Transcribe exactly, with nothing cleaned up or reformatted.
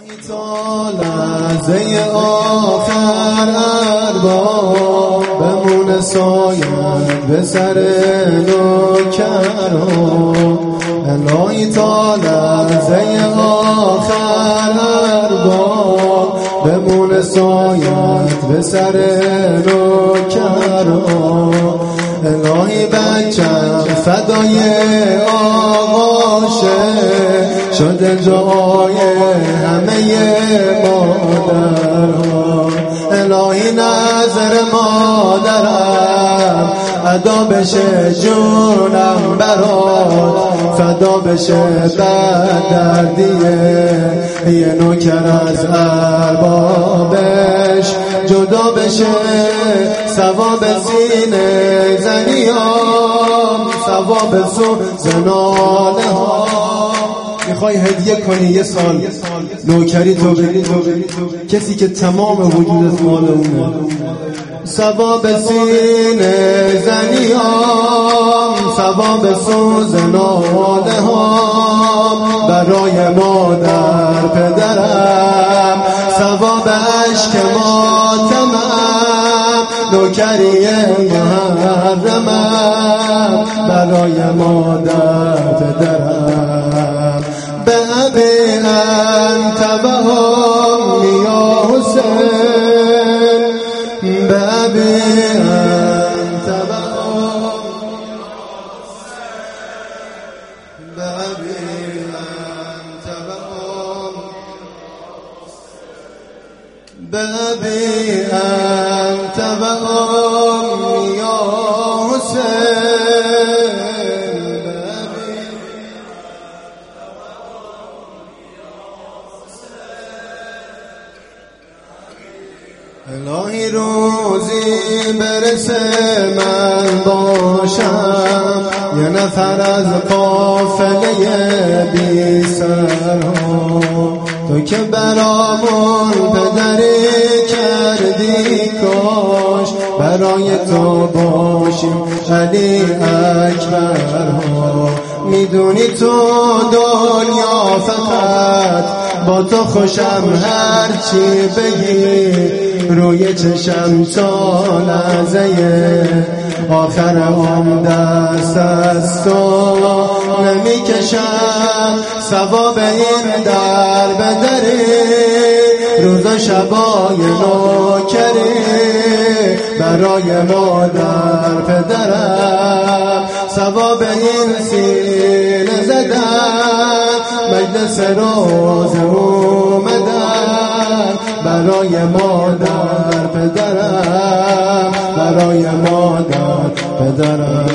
تا لحظه آخر ارباب بمونه سایه به سر نوکران. الهی تا لحظه آخر ارباب بمونه سایه به سر نوکران. الهی بچم فدای آغاشه شده جای همه مادرها. الهی نظر مادرم ادا بشه جونم برات فدا بشه بد دردیه یه نوکر از اربابش جدا بشه ثواب سینه زنیام ثواب سو زنانه ها. میخوای هدیه کنی یه سال نوکری تو بری کسی که تمام وجودت مال اونه ثواب سینه زنیام ثواب سوز ناله ها برای مادر پدرم ثواب عشق ماتمم نوکری محرمم برای مادر پدرم. به ابی انت و امی یا حسین به ابی انت و به ابی انت و به ابی انت و امی یا حسین. الهی روزی برسه من باشم یه نفر از قافله بی سرها. تو که برامون پدری کردی کاش برای تو باشیم علی اکبرها. میدونی تو دنیا فقط با تو خوشم هرچی بگی روی چشم تا لحظه آخر عمر دست از تو نمیکشم ثواب این در بدری روز و شبای نوکری برای مادر پدرم ثواب این سینه زدن مجلس روز اومدن برای مادر پدرم برای مادر پدرم.